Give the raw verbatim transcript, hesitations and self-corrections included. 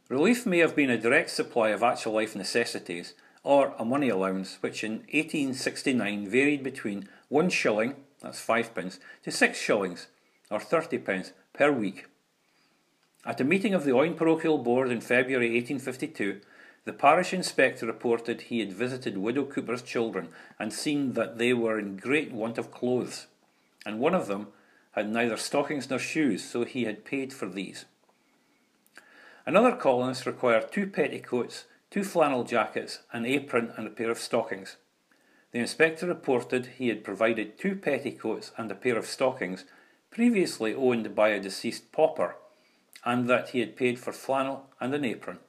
Relief may have been a direct supply of actual life necessities, or a money allowance, which in eighteen sixty-nine varied between one shilling, that's five pence, to six shillings, or thirty pence, per week. At a meeting of the Oyn Parochial Board in February eighteen fifty-two, the parish inspector reported he had visited Widow Cooper's children and seen that they were in great want of clothes, and one of them had neither stockings nor shoes, so he had paid for these. Another colonist required two petticoats, two flannel jackets, an apron, and a pair of stockings. The inspector reported he had provided two petticoats and a pair of stockings previously owned by a deceased pauper, and that he had paid for flannel and an apron.